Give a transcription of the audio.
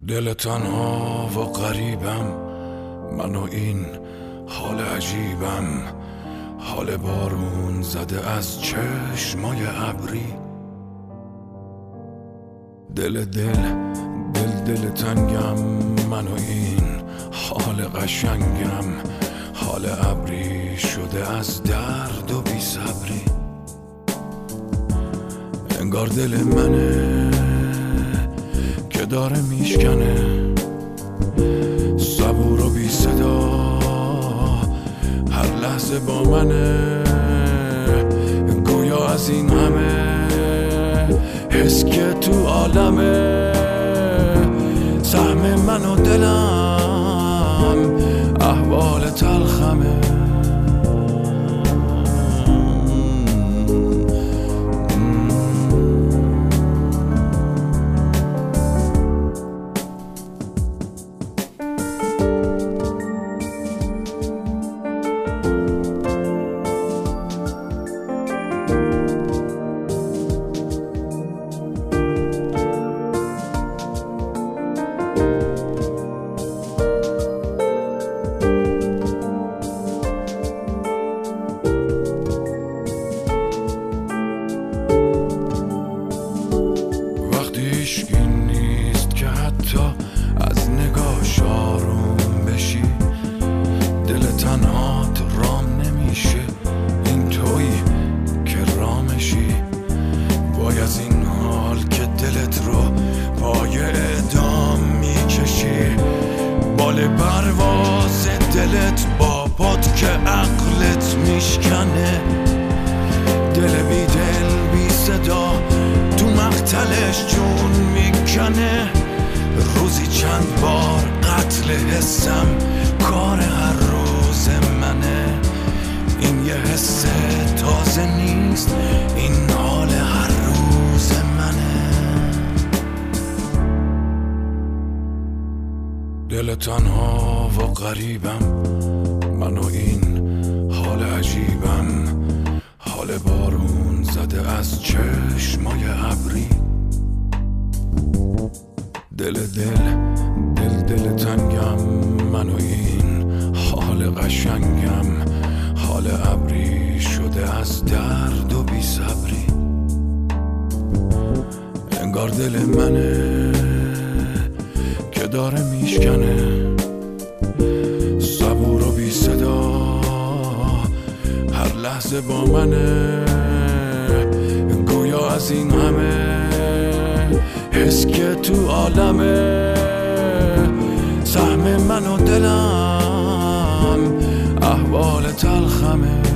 دل تنها و غریبم، من و این حال عجیبم، حال بارون زده از چشمای ابری. دل تنگم، من و این حال قشنگم، حال ابری شده از درد و بی صبری. انگار دل منه که داره میشکنه، صبور و بی صدا هر لحظه با منه، گویا از این همه حس که تو عالمه، سهم من و دلم احوال تلخمه. هیچکی نیست که حتی از نگاهش آروم بشی، دل تنهات رام نمیشه، این تویی که رامشی. وای از این حال که دلت رو پای اعدام میکشی، بال پرواز دلت با پات که عقلت میشکنه، دل بی دل بی صدا تو مقتلش جون میکنه. روزی چند بار قتل حسم کار هر روز منه، این یه حس تازه نیست، این حال هر روز منه. دل تنها و غریبم، من و این حال عجیبم، حال بارون زده از چشمای ابری. دل تنگم، من و این حال قشنگم، حال ابری شده از درد و بی صبری. انگار دل منه که داره میشکنه، صبور و بی صدا هر لحظه با منه، گویا از این همه حس که تو عالمه، سهم من و دلم احوال تلخمه.